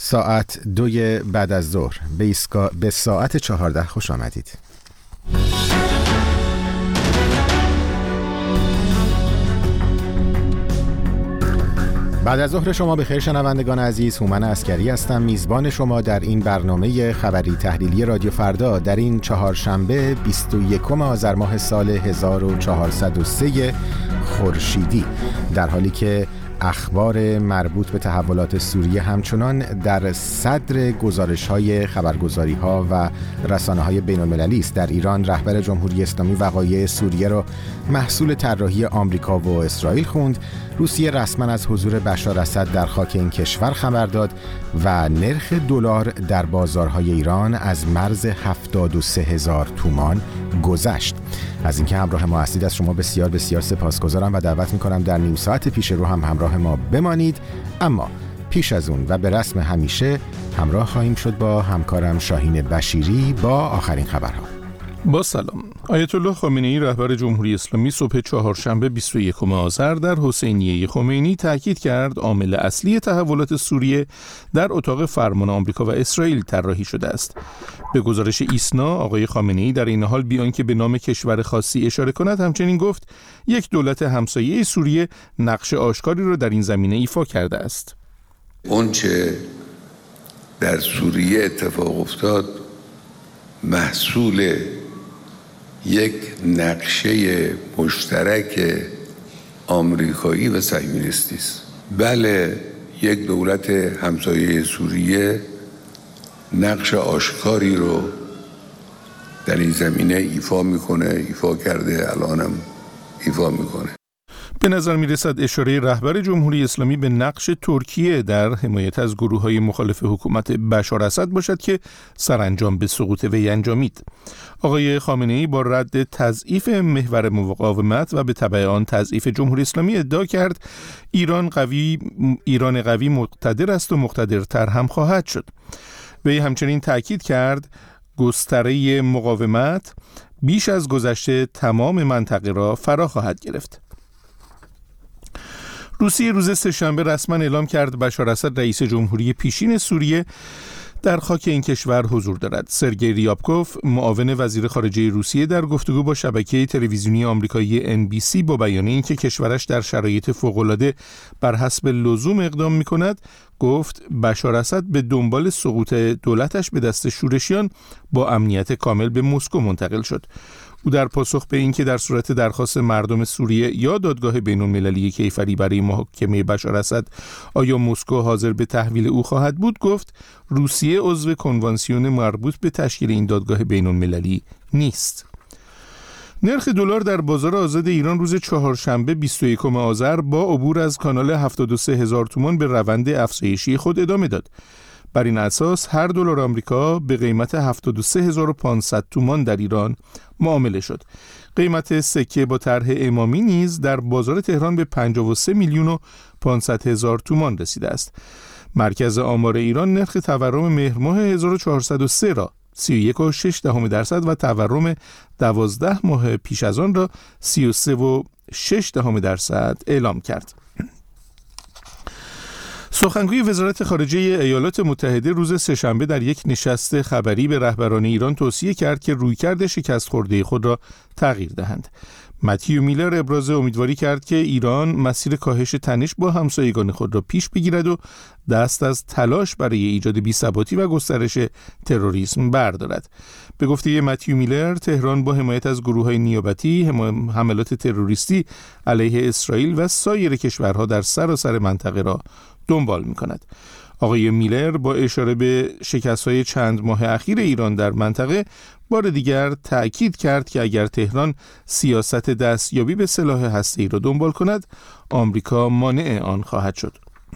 ساعت 2 بعد از ظهر به ساعت 14 خوش آمدید. بعد از ظهر شما بخیر شنوندگان عزیز. هومن عسکری هستم، میزبان شما در این برنامه خبری تحلیلی رادیو فردا در این چهارشنبه 21 آذر ماه سال 1403 خورشیدی، در حالی که اخبار مربوط به تحولات سوریه همچنان در صدر گزارش‌های خبرگزاری‌ها و رسانه‌های بین‌المللی است. در ایران رهبر جمهوری اسلامی وقایع سوریه را محصول طراحی آمریکا و اسرائیل خوند. روسیه رسما از حضور بشار اسد در خاک این کشور خبر داد و نرخ دلار در بازارهای ایران از مرز 73,000 تومان گذشت. از اینکه همراه ما هستید از شما بسیار بسیار سپاسگزارم و دعوت می‌کنم در نیم ساعت پیش رو هم همراه ما بمانید. اما پیش از اون و به رسم همیشه همراه خواهیم شد با همکارم شاهین بشیری با آخرین خبرها. با سلام. آیت الله خامنه‌ای رهبر جمهوری اسلامی صبح چهارشنبه 21 آذر در حسینیه خمینی تاکید کرد عامل اصلی تحولات سوریه در اتاق فرمان آمریکا و اسرائیل طراحی شده است. به گزارش ایسنا آقای خامنه‌ای در این حال بیان که به نام کشور خاصی اشاره کند همچنین گفت یک دولت همسایه سوریه نقش آشکاری را در این زمینه ایفا کرده است. اونچه در سوریه اتفاق افتاد محصول یک نقشه مشترک آمریکایی و صهیونیستی است. بله، یک دولت همسایه سوریه نقش آشکاری رو در این زمینه ایفا کرده، الانم ایفا میکنه. به نظر میرسد اشاره رهبر جمهوری اسلامی به نقش ترکیه در حمایت از گروه‌های مخالف حکومت بشار اسد باشد که سرانجام به سقوط وی انجامید. آقای خامنه‌ای با رد تضعیف محور مقاومت و به تبع آن تضعیف جمهوری اسلامی ادعا کرد ایران قوی مقتدر است و مقتدرتر هم خواهد شد. وی همچنین تاکید کرد گستره مقاومت بیش از گذشته تمام منطقه را فرا خواهد گرفت. روسیه روز سه‌شنبه رسما اعلام کرد بشار اسد رئیس جمهوری پیشین سوریه در خاک این کشور حضور دارد. سرگئی ریابکوف معاون وزیر خارجه روسیه در گفتگو با شبکه تلویزیونی آمریکایی NBC با بیان اینکه کشورش در شرایط فوق‌العاده بر حسب لزوم اقدام می‌کند گفت بشار اسد به دنبال سقوط دولتش به دست شورشیان با امنیت کامل به مسکو منتقل شد. او در پاسخ به اینکه در صورت درخواست مردم سوریه یا دادگاه بین‌المللی کیفری برای محاکمه بشار اسد آیا مسکو حاضر به تحویل او خواهد بود گفت روسیه عضو کنوانسیون مربوط به تشکیل این دادگاه بین‌المللی نیست. نرخ دلار در بازار آزاد ایران روز چهارشنبه 21 آذر با عبور از کانال 73,000 تومان به روند افزایشی خود ادامه داد. بر این اساس هر دلار آمریکا به قیمت 73,500 تومان در ایران معامله شد. قیمت سکه با طرح امامی نیز در بازار تهران به 53,500,000 تومان رسیده است. مرکز آمار ایران نرخ تورم مهر ماه 1403 را 31.6% و تورم 12 ماه پیش از آن را 33.6% اعلام کرد. سخنگوی وزارت خارجه ایالات متحده روز سه‌شنبه در یک نشست خبری به رهبران ایران توصیه کرد که رویکرد شکست خورده خود را تغییر دهند. متیو میلر ابراز امیدواری کرد که ایران مسیر کاهش تنش با همسایگان خود را پیش بگیرد و دست از تلاش برای ایجاد بی‌ثباتی و گسترش تروریسم بردارد. به گفته متیو میلر، تهران با حمایت از گروه‌های نیابتی حملات تروریستی علیه اسرائیل و سایر کشورها در سراسر منطقه را دنبال می‌کند. آقای میلر با اشاره به شکست‌های چند ماه اخیر ایران در منطقه بار دیگر تأکید کرد که اگر تهران سیاست دستیابی به سلاح هسته‌ای را دنبال کند، آمریکا مانع آن خواهد شد.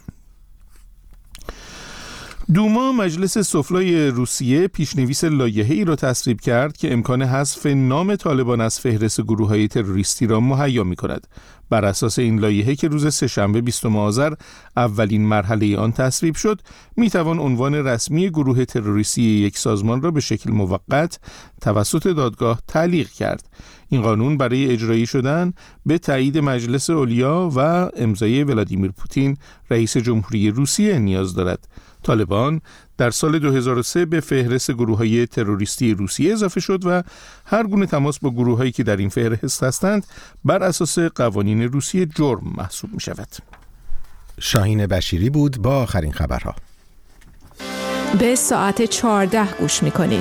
دوما مجلس سفلای روسیه پیشنویس لایحه‌ای را تصویب کرد که امکان حذف نام طالبان از فهرست گروه‌های تروریستی را مهیا می‌کند. بر اساس این لایحه که روز سه‌شنبه 20 آذر اولین مرحله آن تصویب شد، می‌توان عنوان رسمی گروه تروریستی یک سازمان را به شکل موقت توسط دادگاه تعلیق کرد. این قانون برای اجرایی شدن به تایید مجلس علیا و امضای ولادیمیر پوتین رئیس جمهوری روسیه نیاز دارد. طالبان در سال 2003 به فهرست گروه‌های تروریستی روسیه اضافه شد و هر گونه تماس با گروه‌هایی که در این فهرست هستند بر اساس قوانین روسیه جرم محسوب می‌شود. شاهین بشیری بود با آخرین خبرها. به ساعت 14 گوش می‌کنید.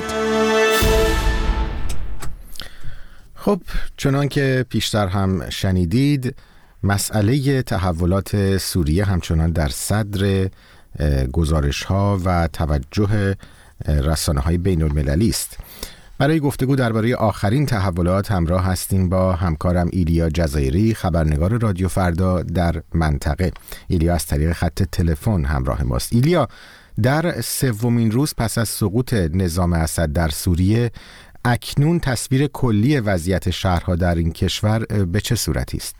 خب چنان که پیشتر هم شنیدید، مسئله تحولات سوریه همچنان در صدر گزارش‌ها و توجه رسانه‌های بین‌المللی است. برای گفتگو درباره آخرین تحولات همراه هستیم با همکارم ایلیا جزایری، خبرنگار رادیو فردا در منطقه. ایلیا از طریق خط تلفن همراه ماست. ایلیا، در سومین روز پس از سقوط نظام اسد در سوریه، اکنون تصویر کلی وضعیت شهرها در این کشور به چه صورتی است؟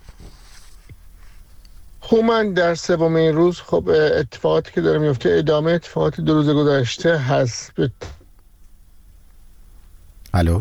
هومن، در سومین روز خب اتفاقاتی که داره میفته ادامه اتفاقات 2 روز گذشته هست. الو،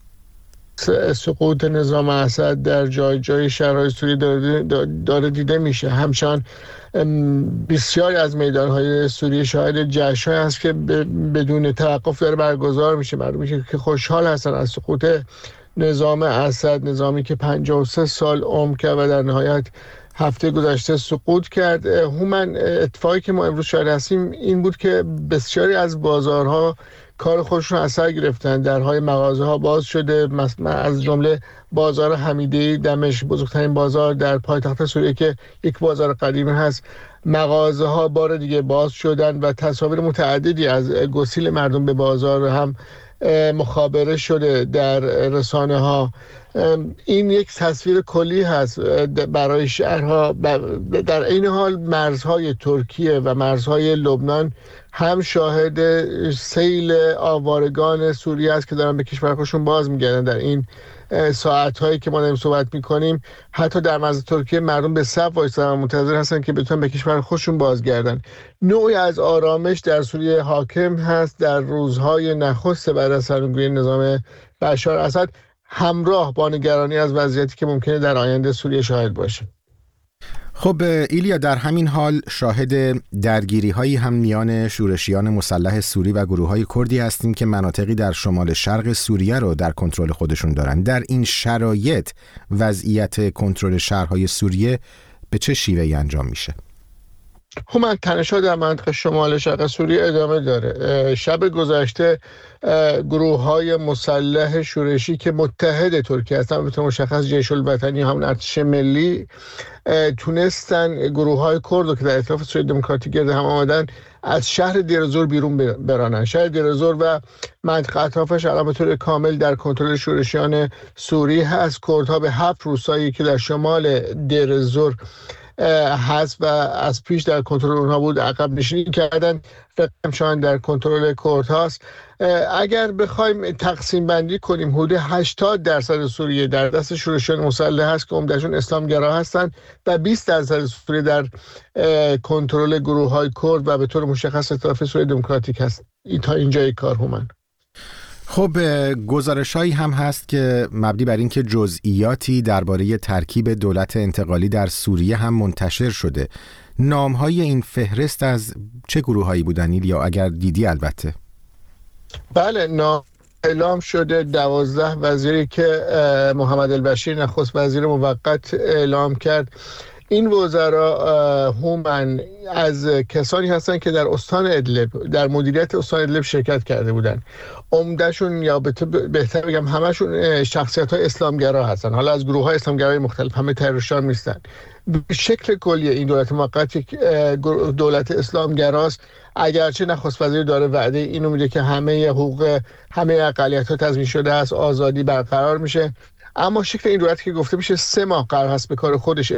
سقوط نظام اسد در جای جای شهرهای سوریه داره دیده میشه. همچنان بسیاری از میدانهای سوریه شاهد جشن‌هایی هست که بدون توقف داره برگزار میشه. مردمی که خوشحال هستن از سقوط نظام اسد، نظامی که 53 سال عمر کرد و در نهایت هفته گذشته سقوط کرد. هومن، اتفاقی که ما امروز شاهد هستیم این بود که بسیاری از بازارها کار خودشون از سر گرفتن. درهای مغازه ها باز شده، از جمله بازار حمیدی دمشق، بزرگترین بازار در پایتخت سوریه که یک بازار قدیمی هست. مغازه ها بار دیگه باز شدن و تصاویر متعددی از گسیل مردم به بازار هم مخابره شده در رسانه ها. این یک تصویر کلی هست برای شهرها. در این حال مرزهای ترکیه و مرزهای لبنان هم شاهد سیل آوارگان سوریه است که دارن به کشور خودشون باز میگردن. در این ساعت‌هایی که ما داریم صحبت می‌کنیم حتی در مرز ترکیه مردم به صف وایسادن و منتظر هستن که بتونن به کشور خودشون بازگردن. نوعی از آرامش در سوریه حاکم هست در روزهای نخست بعد از سرنگونی نظام بشار اسد، همراه با نگرانی از وضعیتی که ممکنه در آینده سوریه شاهد باشه. خب ایلیا، در همین حال شاهد درگیری هایی هم میان شورشیان مسلح سوری و گروه های کردی هستیم که مناطقی در شمال شرق سوریه رو در کنترل خودشون دارن. در این شرایط وضعیت کنترل شهرهای سوریه به چه شیوهی انجام میشه؟ هومن، تنش‌ها در منطقه شمال شرق سوریه ادامه داره. شب گذشته گروه‌های مسلح شورشی که متحد ترکیه هستن، به طور مشخص جیش الوطنی، همون ارتش ملی، تونستن گروه‌های کرد که در ائتلاف سوریه دموکراتیک گرد هم آمدن از شهر دیرزور بیرون برانن. شهر دیرزور و منطقه اطرافش الان به طور کامل در کنترل شورشیان سوری هست. کردها به 7 روستایی که در شمال دیرزور هست و از پیش در کنترل اونها بود عقب نشینی کردن، همچنان در کنترل کرد هاست. اگر بخوایم تقسیم بندی کنیم، حدود 80% سوریه در دست شورشیان مسلح هست که عمدشون اسلامگرا هستند و 20% سوریه در کنترل گروه های کرد و به طور مشخص ائتلاف سوریه دموکراتیک هست. تا اینجای کار هومن. خب گزارش‌هایی هم هست که مبنی بر اینکه جزئیاتی درباره ترکیب دولت انتقالی در سوریه هم منتشر شده. نام‌های این فهرست از چه گروه‌هایی بودن یا اگر دیدی؟ البته بله، نام اعلام شده 12 وزیری که محمد البشیر نخست وزیر موقت اعلام کرد. این وزرا هومن از کسانی هستند که در استان ادلب، در مدیریت استان ادلب شرکت کرده بودند. عمدهشون یا بهتر بگم همشون شخصیت‌های اسلامگرا هستند. حالا از گروه‌های اسلامگرای مختلف، همه تروریستان نیستن. به شکل کلی این دولت موقت یک دولت اسلامگراست، اگرچه نخست وزیر داره وعده اینو میده که همه حقوق همه اقلیت‌ها تضمین شده است، آزادی برقرار میشه، اما شکل این دولت که گفته میشه 3 ماه قرار هست به کار خودش.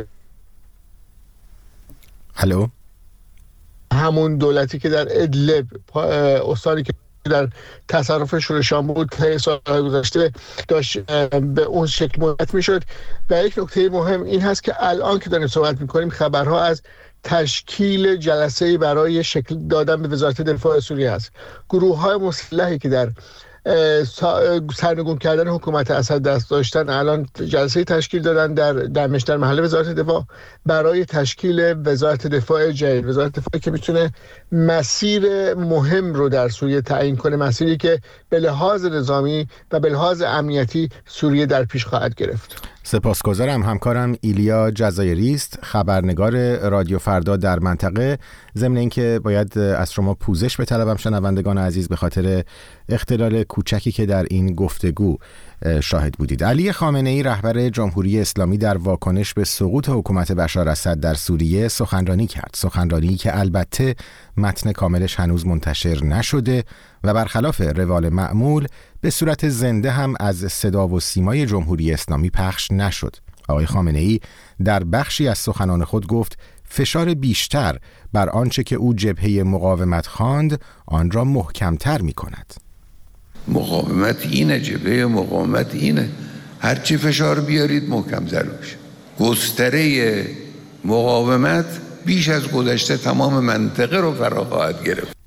الو، همون دولتی که در ادلب، استانی که در تصرف شورشیان بود، طی سال‌های گذشته داشت به اون شکل مدت میشد. و یک نکته مهم این هست که الان که داریم صحبت میکنیم خبرها از تشکیل جلسه‌ای برای شکل دادن به وزارت دفاع سوریه است. گروه‌های مسلحی که در سرنگون کردن حکومت اسد دست داشتن، الان جلسه تشکیل دادن در دمشق در محل وزارت دفاع برای تشکیل وزارت دفاع جدید، وزارت دفاعی که میتونه مسیر مهم رو در سوریه تعیین کنه، مسیری که به لحاظ نظامی و به لحاظ امنیتی سوریه در پیش خواهد گرفت. سپاسگزارم. همکارم ایلیا جزایری است، خبرنگار رادیو فردا در منطقه. ضمن اینکه باید از شما پوزش بطلبم شنوندگان عزیز به خاطر اختلال کوچکی که در این گفتگو شاهد بودید. علی خامنه‌ای رهبر جمهوری اسلامی در واکنش به سقوط حکومت بشار اسد در سوریه سخنرانی کرد. سخنرانی که البته متن کاملش هنوز منتشر نشده و برخلاف روال معمول به صورت زنده هم از صدا و سیمای جمهوری اسلامی پخش نشد. آقای خامنه‌ای در بخشی از سخنان خود گفت فشار بیشتر بر آنچه که او جبهه مقاومت خواند آن را محکم‌تر می‌کند. مقاومت اینه، جبهه مقاومت اینه، هرچی فشار بیارید محکم‌تر بشه. گستره مقاومت بیش از گذشته تمام منطقه رو فرا خواهد گرفت.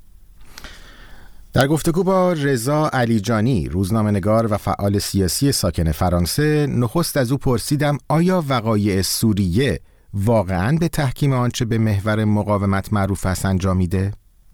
در گفتگو با رضا علیجانی، روزنامه‌نگار و فعال سیاسی ساکن فرانسه، نخست از او پرسیدم آیا وقایع سوریه واقعاً به تحکیم آنچه به محور مقاومت معروف است انجامیده؟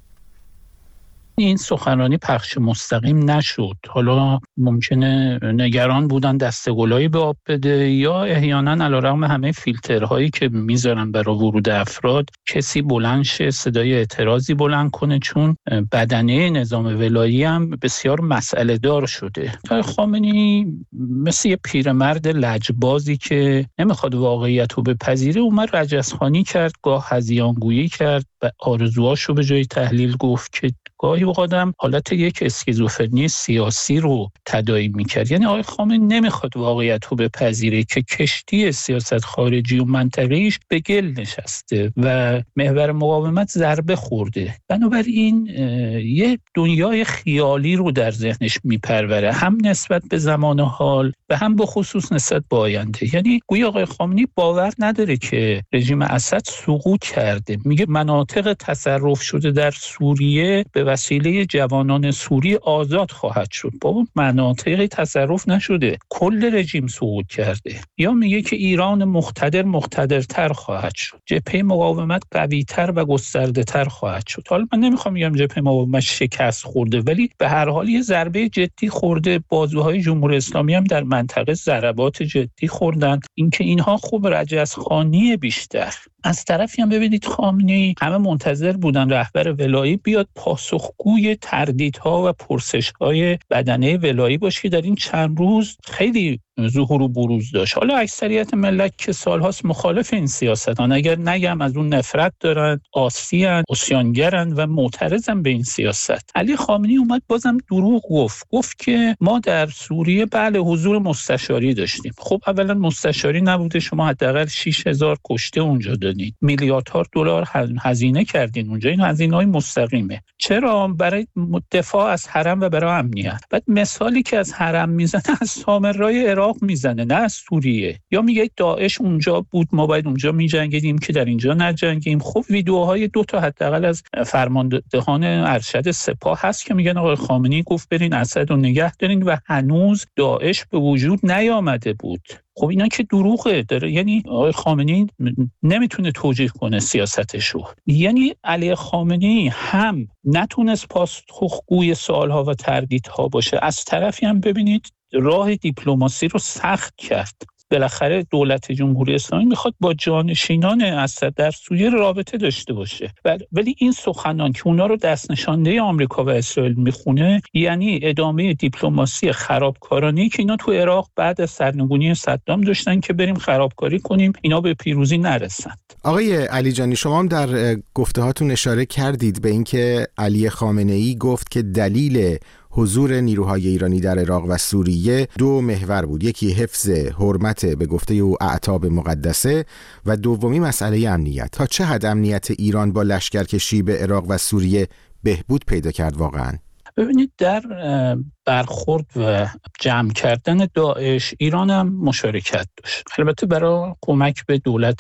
این سخنرانی پخش مستقیم نشد. حالا ممکنه نگران بودن دسته‌گلایی به آب بده یا احیانا علیرغم همه فیلترهایی که میذارن برای ورود افراد کسی بلند شه صدای اعتراضی بلند کنه، چون بدنه نظام ولایی هم بسیار مسئله دار شده. خامنه‌ای مثل یه پیرمرد لجبازی که نمیخواد واقعیت رو بپذیره اومد رجزخوانی کرد، گاه هذیانگویی کرد و آرزوهاشو به جای تحلیل گفت که گاهی آدم حالت یک اسکیزوفرنی سیاسی رو تداعی میکرد. یعنی آقای خامنه‌ای نمیخواد واقعیت رو بپذیره که کشتی سیاست خارجی و منطقه‌ایش به گل نشسته و محور مقاومت ضربه خورده. بنابراین یه دنیای خیالی رو در ذهنش میپروره، هم نسبت به زمان حال و هم به خصوص نسبت به آینده. یعنی گویا آقای خامنه‌ای باور نداره که رژیم اسد سقوط کرده. میگه مناطق تصرف شده در سوریه به وسیله جوانان سوری آزاد خواهد شد. بابا مناطقی تصرف نشده، کل رژیم سقوط کرده. یا میگه که ایران مقتدرتر خواهد شد، جبهه مقاومت قوی‌تر و گسترده‌تر خواهد شد. حالا من نمیخوام بگم جبهه مقاومت شکست خورده، ولی به هر حال یه ضربه جدی خورده. بازوهای جمهوری اسلامی هم در منطقه ضربات جدی خوردن. اینکه اینها خوب رجزخوانی بیشتر. از طرفی هم ببینید خامنه‌ای همه منتظر بودن رهبر ولایی بیاد پاسخگوی تردیدها و پرسش‌های بدنه ولایی باشه که در این چند روز خیلی ظهور و بروز داشت. حالا اکثریت ملت که سالهاست مخالف این سیاستان، اگر نگم از اون نفرت دارن، عاصی‌اند، عصیانگرن و معترضن به این سیاست. علی خامنه‌ای اومد بازم دروغ گفت که ما در سوریه بله حضور مستشاری داشتیم. خب اولا مستشاری نبوده، شما حداقل 6000 کشته اونجا دادین، میلیاردها دلار هزینه کردین اونجا. این هزینه‌های مستقیمه. چرا؟ برای دفاع از حرم و برای امنیت. بعد مثالی که از حرم میزنه از سامرای عراق میزنه، نه از سوریه. یا میگه داعش اونجا بود ما باید اونجا میجنگیدیم که در اینجا نجنگیم. خب ویدیوهای 2 تا حداقل از فرماندهان ارشد سپاه هست که میگن آقای خامنه‌ای گفت برین اسد رو نگه دارین و هنوز داعش به وجود نیامده بود. خب اینا که دروغه داره. یعنی آقای خامنه‌ای نمیتونه توجیه کنه سیاستشو. یعنی علی خامنه‌ای هم نتونست پاسخگوی سوالها و تردیدها باشه، از طرفی هم ببینید راه دیپلماسی رو سخت کرد. بالاخره دولت جمهوری اسلامی میخواد با جانشینان اسد در سوریه رابطه داشته باشه، ولی این سخنان که اونا رو دست نشانده آمریکا و اسرائیل میخونه یعنی ادامه دیپلماسی خرابکارانه‌ای که اینا تو عراق بعد از سرنگونی صدام داشتن که بریم خرابکاری کنیم، اینا به پیروزی نرسند. آقای علیجانی، شما هم در گفته‌هاتون اشاره کردید به اینکه علی خامنه‌ای گفت که دلیل حضور نیروهای ایرانی در عراق و سوریه 2 محور بود. یکی حفظ حرمت به گفته او اعتاب مقدسه و دومی مسئله امنیت. تا چه حد امنیت ایران با لشکرکشی به عراق و سوریه بهبود پیدا کرد واقعا؟ ببینید در برخورد و جمع کردن داعش ایران هم مشارکت داشت، البته برای کمک به دولت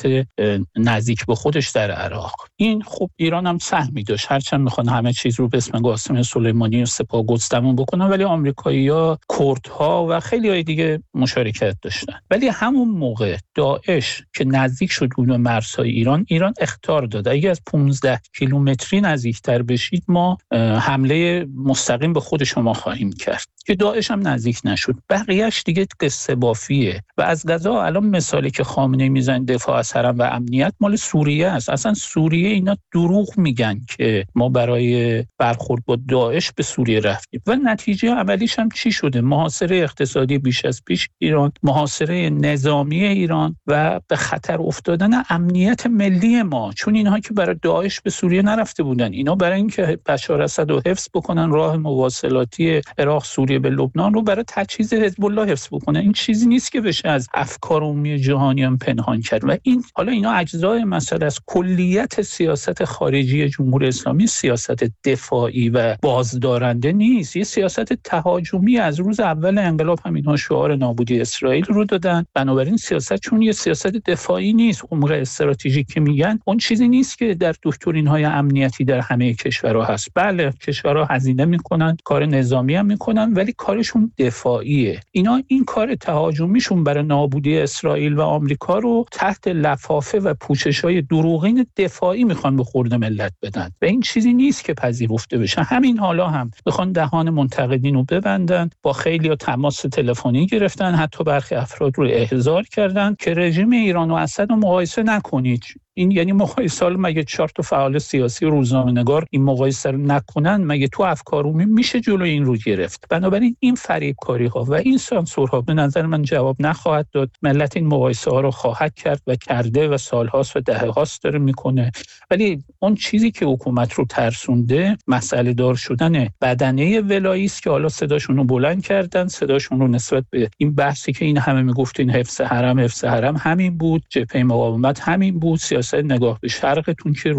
نزدیک به خودش در عراق. این خب ایران هم سهمی داشت، هرچند میخوان همه چیز رو به اسم قاسم سلیمانی و سپاه گستمون بکنن، ولی آمریکایی‌ها، کردها و خیلی های دیگه مشارکت داشتن. ولی همون موقع داعش که نزدیک شد به مرزهای ایران اخطار داد اگه از 15 کیلومتری نزدیکتر بشید ما حمله مستقیم به خود شما خواهیم کرد، که داعش هم نزدیک نشد. بقیهش دیگه قصه بافیه. و از قضا الان مثالی که خامنه‌ای میزنه دفاع از حرم و امنیت مال سوریه است. اصلا سوریه اینا دروغ میگن که ما برای برخورد با داعش به سوریه رفتیم و نتیجه عملیش هم چی شده؟ محاصره اقتصادی بیش از پیش ایران، محاصره نظامی ایران و به خطر افتادن امنیت ملی ما، چون اینها که برای داعش به سوریه نرفته بودن، اینا برای اینکه بشار اسد رو حفظ بکنن، راه مواصلاتی عراق سوریه به لبنان رو برای تجهیز حزب الله حفظ بکنن. این چیزی نیست که بشه از افکار عمومی جهانی هم پنهان کرد. و این حالا اینا اجزای مسئله از کلیت سیاست خارجی جمهوری اسلامی، سیاست دفاعی و بازدارنده نیست، یه سیاست تهاجمی. از روز اول انقلاب هم اینها شعار نابودی اسرائیل رو دادن. بنابراین سیاست چون یه سیاست دفاعی نیست، عمق استراتژیک که میگن اون چیزی نیست که در دکترین‌های امنیتی در همه کشورها هست. بله کشورها هزینه میکنن، کار نظامی هم میکنن، ولی کارشون دفاعیه. اینا این کار تهاجمیشون برای نابودی اسرائیل و آمریکا رو تحت لفافه و پوشش‌های دروغین دفاعی میخوان به خورد ملت بدن و این چیزی نیست که پذیرفته بشه. همین حالا هم میخوان دهان منتقدین رو ببندن، با خیلی‌ها تماس تلفنی گرفتن، حتی برخی افراد رو احضار کردن که رژیم ایران و اسد رو مقایسه نکنید. این یعنی مقایسه، مگه 4 تا فعال سیاسی و روزنامه‌نگار این مقایسه رو نکنن؟ مگه تو افکار عمومی میشه جلوی این رو گرفت؟ بنابراین این فریبکاری‌ها و این سانسورها به نظر من جواب نخواهد داد. ملت این مقایسه‌ها رو خواهد کرد و کرده و سال‌هاست و دهه‌هاست داره میکنه. ولی اون چیزی که حکومت رو ترسونده مسئله دار شدن بدنه ولایی است که حالا صداشون رو بلند کردن. صداشون رو نسبت به این بحثی که این همه میگفتین حفظ حرم همین بود، جبهه مقاومت همین بود، نگاه به شرقتون که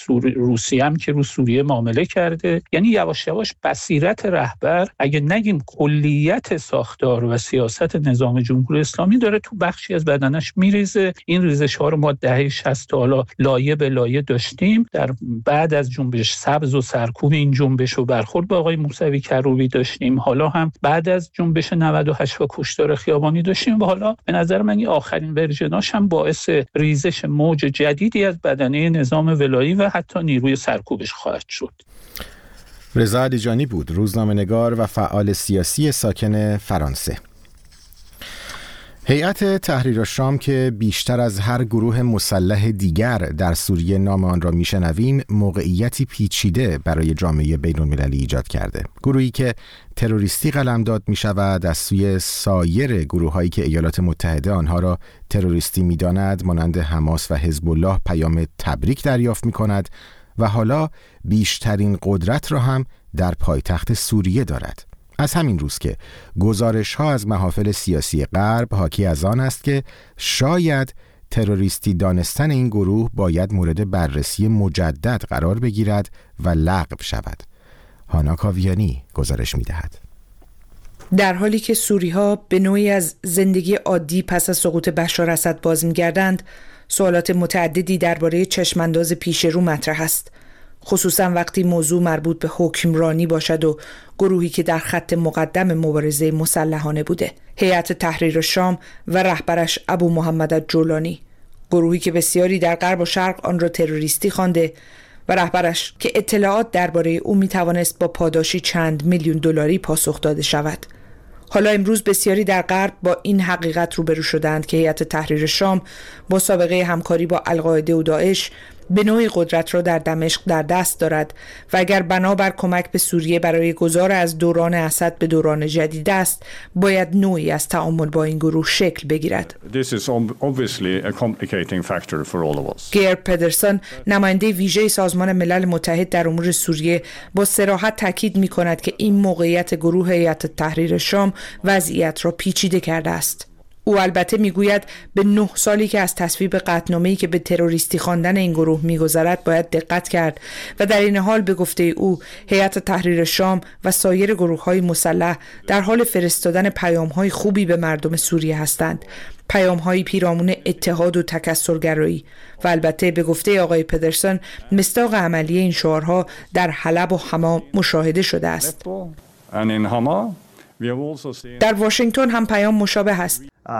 روسیه هم که رو سوریه معامله کرده. یعنی یواش یواش بصیرت رهبر، اگه نگیم کلیت ساختار و سیاست نظام جمهوری اسلامی، داره تو بخشی از بدنش میریزه. این ریزش ها رو ما دهه 60 تا حالا لایه به لایه داشتیم. در بعد از جنبش سبز و سرکوب این جنبش و برخورد با آقای موسوی کروبی داشتیم، حالا هم بعد از جنبش 98 و کشتار خیابانی داشتیم و حالا به نظر من این آخرین ورژناش هم باعث ریزش موج جدیدی از بدنه نظام ولایی و حتی نیروی سرکوبش خواهد شد. رضا علیجانی بود، روزنامه‌نگار و فعال سیاسی ساکن فرانسه. هیئت تحریر الشام که بیشتر از هر گروه مسلح دیگر در سوریه نام آن را میشنویم، موقعیتی پیچیده برای جامعه بین‌المللی ایجاد کرده. گروهی که تروریستی قلمداد می شود از سوی سایر گروه‌هایی که ایالات متحده آنها را تروریستی می‌داند، مانند حماس و حزب الله، پیام تبریک دریافت می‌کند و حالا بیشترین قدرت را هم در پایتخت سوریه دارد. از همین روز که گزارش‌ها از محافل سیاسی غرب حاکی از آن است که شاید تروریستی دانستن این گروه باید مورد بررسی مجدد قرار بگیرد و لغو شود. هانا کاویانی گزارش می‌دهد. در حالی که سوری‌ها به نوعی از زندگی عادی پس از سقوط بشار اسد باز می‌گردند، سوالات متعددی درباره چشمانداز پیش رو مطرح است، خصوصا وقتی موضوع مربوط به حکمرانی باشد و گروهی که در خط مقدم مبارزه مسلحانه بوده. هیئت تحریر الشام و رهبرش ابو محمد الجولانی، گروهی که بسیاری در غرب و شرق آن را تروریستی خوانده و رهبرش که اطلاعات درباره او میتوانست با پاداشی چند میلیون دلاری پاسخ داده شود. حالا امروز بسیاری در غرب با این حقیقت روبرو شدند که هیئت تحریر الشام با سابقه همکاری با القاعده و داعش به نوعی قدرت را در دمشق در دست دارد و اگر بنابر کمک به سوریه برای گذار از دوران اسد به دوران جدید است، باید نوعی از تعامل با این گروه شکل بگیرد. گیر پدرسون، نماینده ویژه سازمان ملل متحد در امور سوریه، با صراحت تاکید می‌کند که این موقعیت گروه هیئت تحریر الشام وضعیت را پیچیده کرده است. او البته میگوید به 9 سالی که از تصویب قطعنامه‌ای که به تروریستی خواندن این گروه میگذرد باید دقت کرد و در این حال به گفته او هیئت تحریر شام و سایر گروه‌های مسلح در حال فرستادن پیام‌های خوبی به مردم سوریه هستند، پیام‌های پیرامون اتحاد و تکثرگرایی. و البته به گفته آقای پدرسون مصداق عملی این شعارها در حلب و حما مشاهده شده است. در واشنگتن هم پیام مشابه است.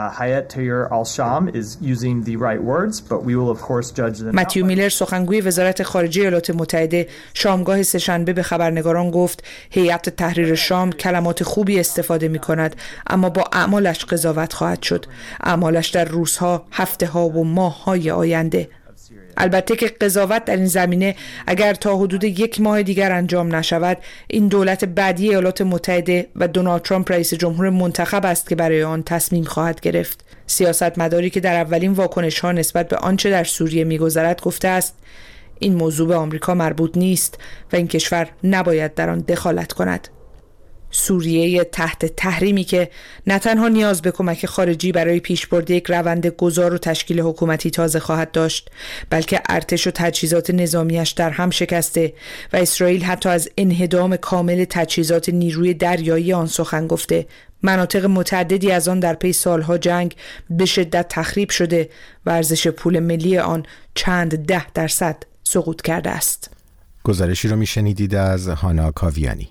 متیو میلر سخنگوی وزارت خارجه ایالات متحده شامگاه سه‌شنبه به خبرنگاران گفت هیئت تحریر شام کلمات خوبی استفاده می کند اما با اعمالش قضاوت خواهد شد، اعمالش در روزها، هفته‌ها و ماه‌های آینده. البته که قضاوت در این زمینه اگر تا حدود 1 ماه دیگر انجام نشود، این دولت بعدی ایالات متحده و دونالد ترامپ رئیس جمهور منتخب است که برای آن تصمیم خواهد گرفت. سیاستمداری که در اولین واکنش‌ها نسبت به آنچه در سوریه می‌گذرد گفته است این موضوع به آمریکا مربوط نیست و این کشور نباید در آن دخالت کند. سوریه تحت تحریمی که نه تنها نیاز به کمک خارجی برای پیشبرد یک روند گذار و تشکیل حکومتی تازه خواهد داشت، بلکه ارتش و تجهیزات نظامیش در هم شکسته و اسرائیل حتی از انهدام کامل تجهیزات نیروی دریایی آن سخن گفته. مناطق متعددی از آن در پی سالها جنگ به شدت تخریب شده و ارزش پول ملی آن چند 10% سقوط کرده است. گزارشی رو میشنیدید از هانا کاویانی.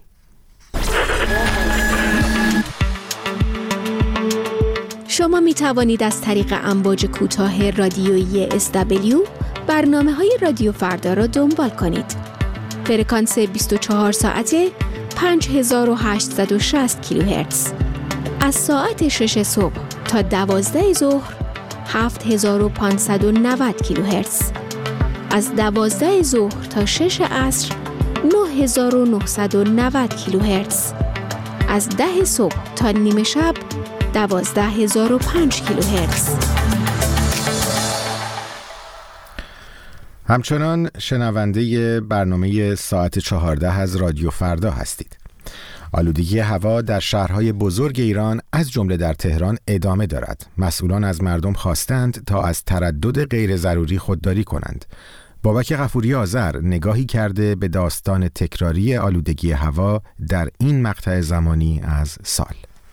شما می توانید از طریق امواج کوتاه رادیویی SW برنامه‌های رادیو فردا را دنبال کنید. فرکانس 24 ساعته 5860 کیلوهرتز. از ساعت 6 صبح تا 12 ظهر 7590 کیلوهرتز. از 12 ظهر تا 6 عصر 9990 کیلوهرتز. از 10 صبح تا نیمه شب 12005 کیلوهرتز. همچنان شنونده برنامه ساعت 14 از رادیو فردا هستید. آلودگی هوا در شهرهای بزرگ ایران از جمله در تهران ادامه دارد. مسئولان از مردم خواستند تا از تردد غیر ضروری خودداری کنند. بابک غفوری آذر نگاهی کرده به داستان تکراری آلودگی هوا در این مقطع زمانی از سال.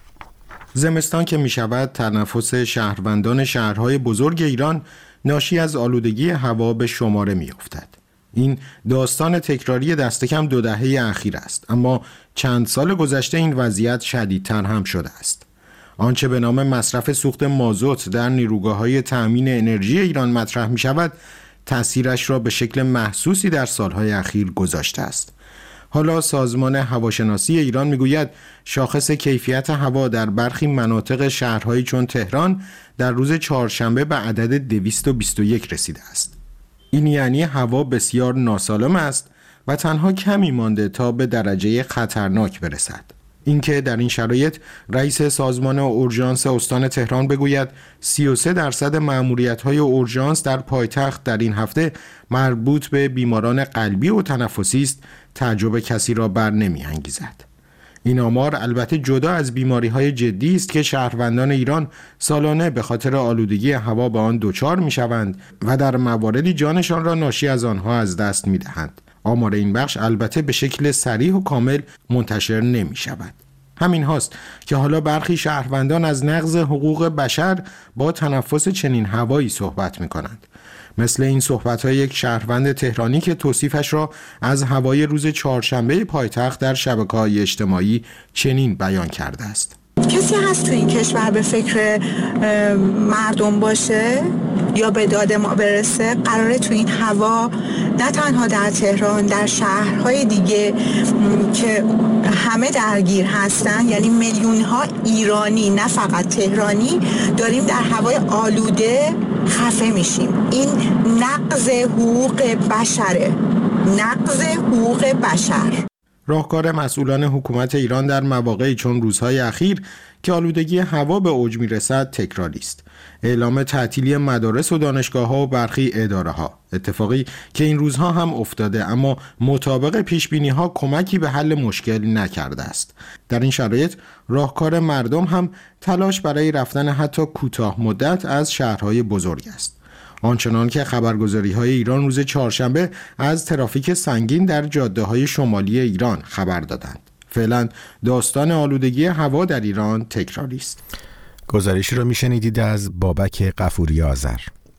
زمستان که می شود تنفس شهروندان شهرهای بزرگ ایران ناشی از آلودگی هوا به شماره می افتد. این داستان تکراری دست کم 2 دهه اخیر است، اما چند سال گذشته این وضعیت شدیدتر هم شده است. آنچه به نام مصرف سوخت مازوت در نیروگاه‌های تأمین انرژی ایران مطرح می شود تأثیرش را به شکل محسوسی در سالهای اخیر گذاشته است. حالا سازمان هواشناسی ایران میگوید شاخص کیفیت هوا در برخی مناطق شهرهایی چون تهران در روز چهارشنبه به عدد 221 رسیده است. این یعنی هوا بسیار ناسالم است و تنها کمی مانده تا به درجه خطرناک برسد. اینکه در این شرایط رئیس سازمان اورژانس استان تهران بگوید 33% مأموریت‌های اورژانس در پایتخت در این هفته مربوط به بیماران قلبی و تنفسی است، تعجب کسی را بر نمی‌انگیزد. این آمار البته جدا از بیماری‌های جدی است که شهروندان ایران سالانه به خاطر آلودگی هوا به آن دچار می‌شوند و در مواردی جانشان را ناشی از آنها از دست می‌دهند. آمار این بخش البته به شکل صریح و کامل منتشر نمی شود. همین هاست که حالا برخی شهروندان از نقض حقوق بشر با تنفس چنین هوایی صحبت می کنند. مثل این صحبت‌های یک شهروند تهرانی که توصیفش را از هوای روز چهارشنبه پایتخت در شبکه‌های اجتماعی چنین بیان کرده است. کسی هست تو این کشور به فکر مردم باشه یا به داد ما برسه؟ قراره تو این هوا نه تنها در تهران، در شهرهای دیگه که همه درگیر هستن، یعنی میلیون ها ایرانی نه فقط تهرانی داریم در هوای آلوده خفه میشیم. این نقض حقوق بشره، نقض حقوق بشر. راهکار مسئولان حکومت ایران در مواقعی چون روزهای اخیر که آلودگی هوا به اوج میرسد تکراری است. اعلام تعطیلی مدارس و دانشگاه‌ها و برخی اداره‌ها، اتفاقی که این روزها هم افتاده اما مطابق پیش‌بینی‌ها کمکی به حل مشکل نکرده است. در این شرایط راهکار مردم هم تلاش برای رفتن حتی کوتاه مدت از شهرهای بزرگ است. آنچنان که خبرگزاری‌های ایران روز چهارشنبه از ترافیک سنگین در جاده‌های شمالی ایران خبر دادند. فعلا داستان آلودگی هوا در ایران تکراری است. گزارشی رو میشنیدید از بابک غفوری آذر.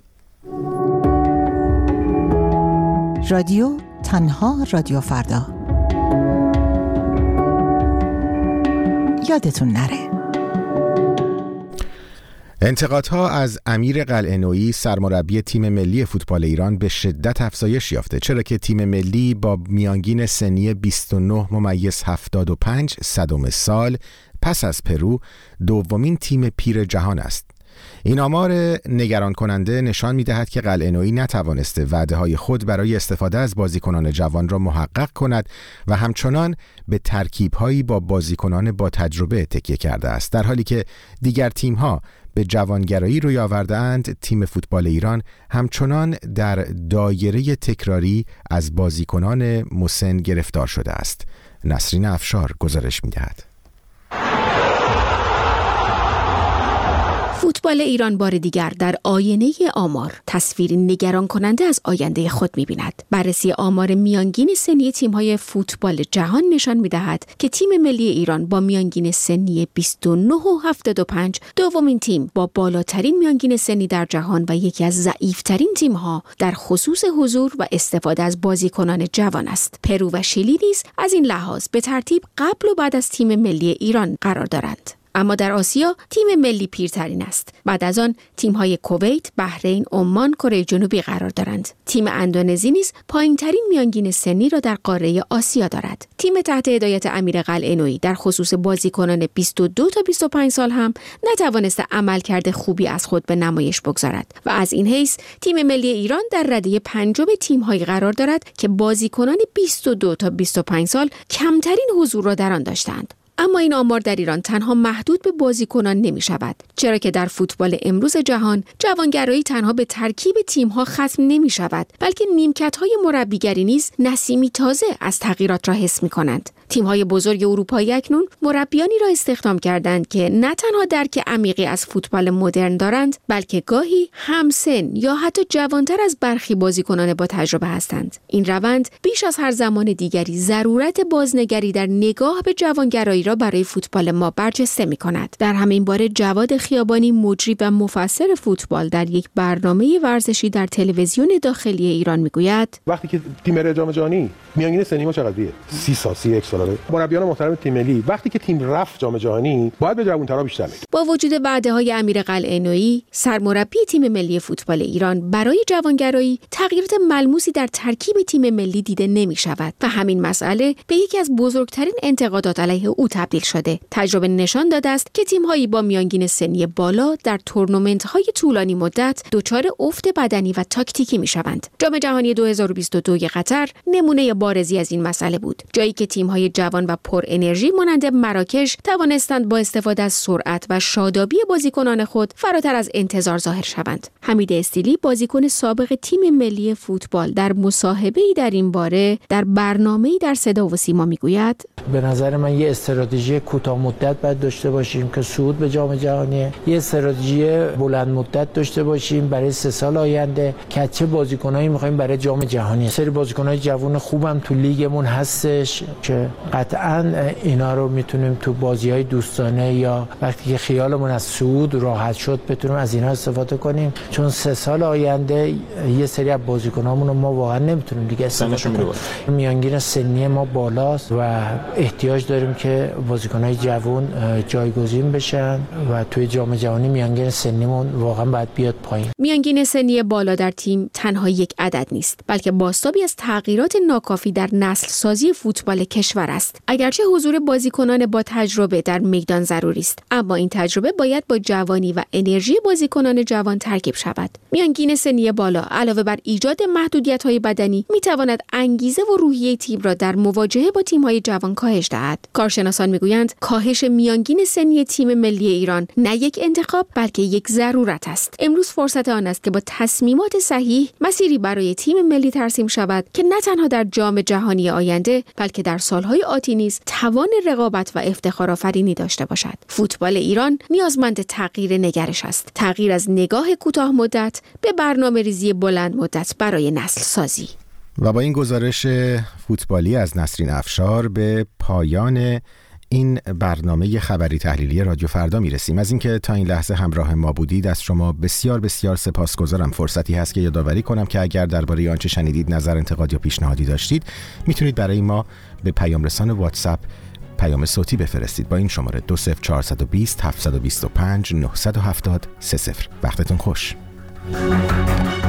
رادیو تنها رادیو فردا. یادتون نره. انتقادها از امیر قلعه‌نویی سرمربی تیم ملی فوتبال ایران به شدت افزایش یافته، چرا که تیم ملی با میانگین سنی 29.75 صدم سال پس از پرو دومین تیم پیر جهان است. این آمار نگران کننده نشان می‌دهد که قلعه‌نویی نتوانسته وعده‌های خود برای استفاده از بازیکنان جوان را محقق کند و همچنان به ترکیب‌هایی با بازیکنان با تجربه تکیه کرده است، در حالی که دیگر تیم‌ها به جوانگرایی روی آورده‌اند. تیم فوتبال ایران همچنان در دایره تکراری از بازیکنان مسن گرفتار شده است. نسرین افشار گزارش می‌دهد. فوتبال ایران بار دیگر در آینه آمار تصویری نگران کننده از آینده خود می‌بیند. بررسی آمار میانگین سنی تیم‌های فوتبال جهان نشان می‌دهد که تیم ملی ایران با میانگین سنی 29.75 دومین تیم با بالاترین میانگین سنی در جهان و یکی از ضعیف‌ترین تیم‌ها در خصوص حضور و استفاده از بازیکنان جوان است. پرو و شیلی نیز از این لحاظ به ترتیب قبل و بعد از تیم ملی ایران قرار دارند. اما در آسیا تیم ملی پیرترین است. بعد از آن تیم‌های کویت، بحرین، عمان، کره جنوبی قرار دارند. تیم اندونزی نیز پایین‌ترین میانگین سنی را در قاره آسیا دارد. تیم تحت هدایت امیر قلعه‌نویی در خصوص بازیکنان 22 تا 25 سال هم نتوانسته عملکرد خوبی از خود به نمایش بگذارد و از این حیث تیم ملی ایران در رده پنجم تیم‌هایی قرار دارد که بازیکنان 22 تا 25 سال کمترین حضور را در آن داشتند. اما این آمار در ایران تنها محدود به بازیکنان نمی شود، چرا که در فوتبال امروز جهان جوانگرایی تنها به ترکیب تیم‌ها ختم نمی شود، بلکه نیمکت‌های مربیگری نیز نسیمی تازه از تغییرات را حس می کنند. تیم‌های بزرگ اروپایی اکنون مربیانی را استخدام کردند که نه تنها درک عمیقی از فوتبال مدرن دارند، بلکه گاهی همسن یا حتی جوانتر از برخی بازیکنان با تجربه هستند. این روند بیش از هر زمان دیگری ضرورت بازنگری در نگاه به جوانگرایی را برای فوتبال ما برجسته می‌کند. در همین باره جواد خیابانی، مجری و مفسر فوتبال، در یک برنامه ورزشی در تلویزیون داخلی ایران میگوید وقتی که تیم بره جام جهانی میانگین سنی ما چقدره؟ 30 سال 31 ساله. مربیان محترم تیم ملی وقتی که تیم رفت جام جهانی باید به جوان‌ترا بیشتر بگه. با وجود وعده‌های امیر قلعه‌نویی سرمربی تیم ملی فوتبال ایران برای جوانگرایی تغییرات ملموسی در ترکیب تیم ملی دیده نمی‌شود و همین مسئله به یکی از بزرگترین انتقادات علیه او تبدیل شده. تجربه نشان داده است که تیم‌هایی با میانگین سنی بالا در تورنمنت‌های طولانی مدت دچار افت بدنی و تاکتیکی می‌شوند. جام جهانی 2022 قطر نمونه بارزی از این مسئله بود، جایی که تیم‌های جوان و پر انرژی مانند مراکش توانستند با استفاده از سرعت و شادابی بازیکنان خود فراتر از انتظار ظاهر شوند. حمید استیلی، بازیکن سابق تیم ملی فوتبال، در مصاحبه‌ای در این باره در برنامه‌ای در صدا و سیما میگوید: به نظر من یه استراتژی کوتاه مدت باید داشته باشیم که صعود به جام جهانی، یه استراتژی بلند مدت داشته باشیم برای 3 سال آینده که چه بازیکنایی می‌خوایم برای جام جهانی. سری بازیکنای جوان خوبم تو لیگمون هستش که قطعاً اینا رو میتونیم تو بازی‌های دوستانه یا وقتی که خیالمون از صعود راحت شد بتونیم از اینا استفاده کنیم، چون 3 سال آینده یه سری از بازیکنامون رو ما واقعا نمیتونیم دیگه استفاده کنیم. میانگین سنی ما بالاست و احتیاج داریم که بازیکن‌های جوان جایگزین بشن و توی جام جهانی میانگین سنیمون واقعا باید بیاد پایین. میانگین سنی بالا در تیم تنها یک عدد نیست، بلکه بازتابی از تغییرات ناکافی در نسل سازی فوتبال کشور دشوار است. اگرچه حضور بازیکنان با تجربه در میدان ضروری است، اما این تجربه باید با جوانی و انرژی بازیکنان جوان ترکیب شود. میانگین سنی بالا علاوه بر ایجاد محدودیت‌های بدنی می‌تواند انگیزه و روحیه تیم را در مواجهه با تیم‌های جوان کاهش دهد. کارشناسان می‌گویند کاهش میانگین سنی تیم ملی ایران نه یک انتخاب بلکه یک ضرورت است. امروز فرصت آن است که با تصمیمات صحیح مسیری برای تیم ملی ترسیم شود که نه تنها در جام جهانی آینده بلکه در سالهای آتی نیز توان رقابت و افتخار آفرینی داشته باشد. فوتبال ایران نیازمند تغییر نگرش است. تغییر از نگاه کوتاه مدت به برنامه‌ریزی بلند مدت برای نسل سازی. و با این گزارش فوتبالی از نسرین افشار به پایان این برنامه خبری تحلیلی رادیو فردا میرسیم. از اینکه تا این لحظه همراه ما بودید از شما بسیار بسیار سپاسگزارم. فرصتی هست که یادآوری کنم که اگر درباره آنچه شنیدید نظر، انتقاد یا پیشنهادی داشتید میتونید برای ما به پیام رسان واتساپ پیام صوتی بفرستید با این شماره 20420 725 970 30. وقتتون خوش.